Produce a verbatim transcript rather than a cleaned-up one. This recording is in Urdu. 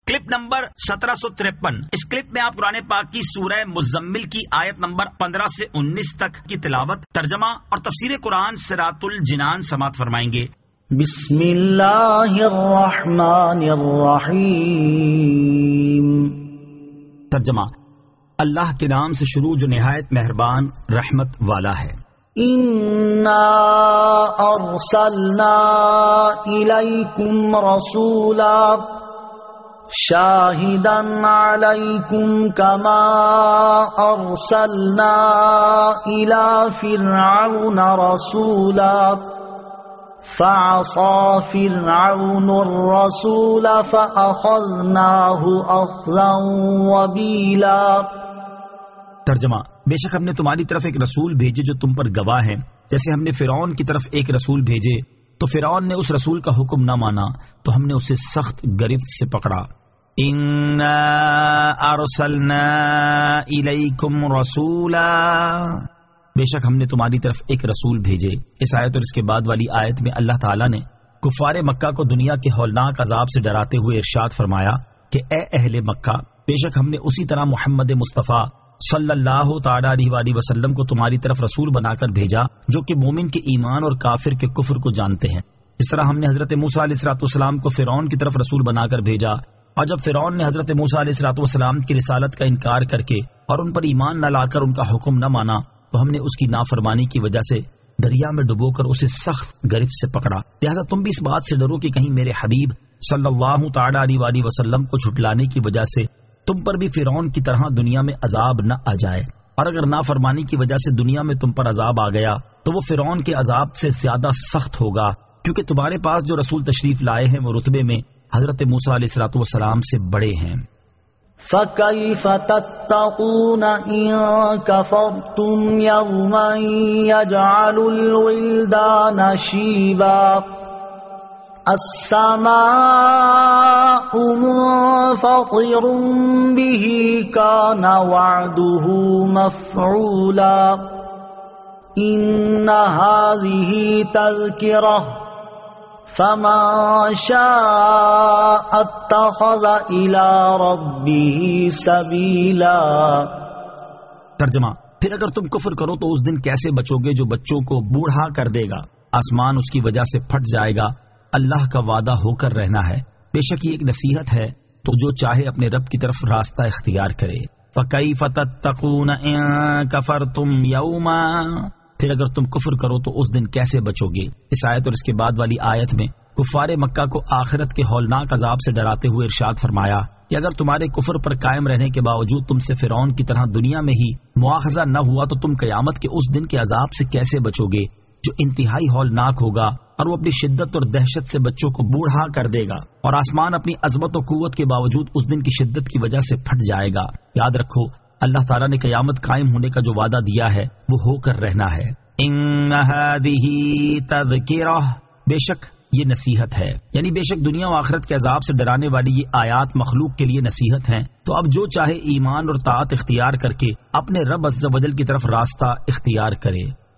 کلپ نمبر سترہ سو ترپن. اس کلپ میں آپ قرآن پاک کی سورہ مزمل کی آیت نمبر پندرہ سے انیس تک کی تلاوت، ترجمہ اور تفسیر قرآن صراط الجنان سماعت فرمائیں گے. بسم اللہ الرحمن الرحیم. ترجمہ: اللہ کے نام سے شروع جو نہایت مہربان رحمت والا ہے. انا ارسلنا الیکم رسولا شاہدا علیکم کما ارسلنا الی فرعون رسولا فعصى فرعون الرسول فأخذناه أخذا وبيلا. ترجمہ: بے شک ہم نے تمہاری طرف ایک رسول بھیجے جو تم پر گواہ ہیں، جیسے ہم نے فرعون کی طرف ایک رسول بھیجے تو فرعون نے اس رسول کا حکم نہ مانا تو ہم نے اسے سخت گرفت سے پکڑا. اِنَّا أَرْسَلْنَا إِلَيْكُمْ رَسُولًا، بے شک ہم نے تمہاری طرف ایک رسول بھیجے. اس آیت اور اس کے بعد والی آیت میں اللہ تعالیٰ نے کفار مکہ کو دنیا کے ہولناک عذاب سے ڈراتے ہوئے ارشاد فرمایا کہ اے اہل مکہ، بے شک ہم نے اسی طرح محمد مصطفیٰ صلی اللہ تعالی علیہ وآلہ وسلم کو تمہاری طرف رسول بنا کر بھیجا جو کہ مومن کے ایمان اور کافر کے کفر کو جانتے ہیں. جس طرح ہم نے حضرت موسیٰ علیہ الصلوۃ والسلام کو فرعون کی طرف رسول بنا کر بھیجا، اور جب فرعون نے حضرت موسیٰ علیہ الصلوۃ والسلام کی رسالت کا انکار کر کے اور ان پر ایمان نہ لا کر ان کا حکم نہ مانا تو ہم نے اس کی نافرمانی کی وجہ سے دریا میں ڈبو کر اسے سخت گرفت سے پکڑا. لہذا تم بھی اس بات سے ڈرو کہ کہیں میرے حبیب صلی اللہ تعالی علیہ وآلہ وسلم کو جھٹلانے کی وجہ سے تم پر بھی فرعون کی طرح دنیا میں عذاب نہ آ جائے، اور اگر نافرمانی کی وجہ سے دنیا میں تم پر عذاب آ گیا تو وہ فرعون کے عذاب سے زیادہ سخت ہوگا، کیونکہ تمہارے پاس جو رسول تشریف لائے ہیں وہ رتبے میں حضرت موسیٰ علیہ الصلوۃ والسلام سے بڑے ہیں. فَكَيْفَ تَتَّقُونَ إِن كَفَرْتُمْ يَوْمًا يَجْعَلُ الْوِلْدَانَ شِيبًا السَّمَاءُ مُنفَطِرٌ بِهِ كَانَ وَعْدُهُ مَفْعُولًا إِنَّ هَذِهِ تَذْكِرَةٌ فَمَن شَاءَ اتَّخَذَ إِلَى رَبِّهِ سَبِيلًا. ترجمہ: پھر اگر تم کفر کرو تو اس دن کیسے بچو گے جو بچوں کو بوڑھا کر دے گا، آسمان اس کی وجہ سے پھٹ جائے گا، اللہ کا وعدہ ہو کر رہنا ہے. بے شک یہ ایک نصیحت ہے تو جو چاہے اپنے رب کی طرف راستہ اختیار کرے. فَكَيْفَ تَتَّقُونَ إِن كَفَرْتُمْ يَوْمًا، پھر اگر تم کفر کرو تو اس دن کیسے بچو گے. اس آیت اور اس کے بعد والی آیت میں کفار مکہ کو آخرت کے ہولناک عذاب سے ڈراتے ہوئے ارشاد فرمایا کہ اگر تمہارے کفر پر قائم رہنے کے باوجود تم سے فرعون کی طرح دنیا میں ہی مواخذہ نہ ہوا تو تم قیامت کے اس دن کے عذاب سے کیسے بچو گے جو انتہائی ہولناک ہوگا، اور وہ اپنی شدت اور دہشت سے بچوں کو بوڑھا کر دے گا، اور آسمان اپنی عظمت و قوت کے باوجود اس دن کی شدت کی وجہ سے پھٹ جائے گا. یاد رکھو اللہ تعالیٰ نے قیامت قائم ہونے کا جو وعدہ دیا ہے وہ ہو کر رہنا ہے. ان هذه تذکرہ، بے شک یہ نصیحت ہے، یعنی بے شک دنیا و آخرت کے عذاب سے ڈرانے والی یہ آیات مخلوق کے لیے نصیحت ہیں. تو اب جو چاہے ایمان اور طاعت اختیار کر کے اپنے رب عز و جل کی طرف راستہ اختیار کرے.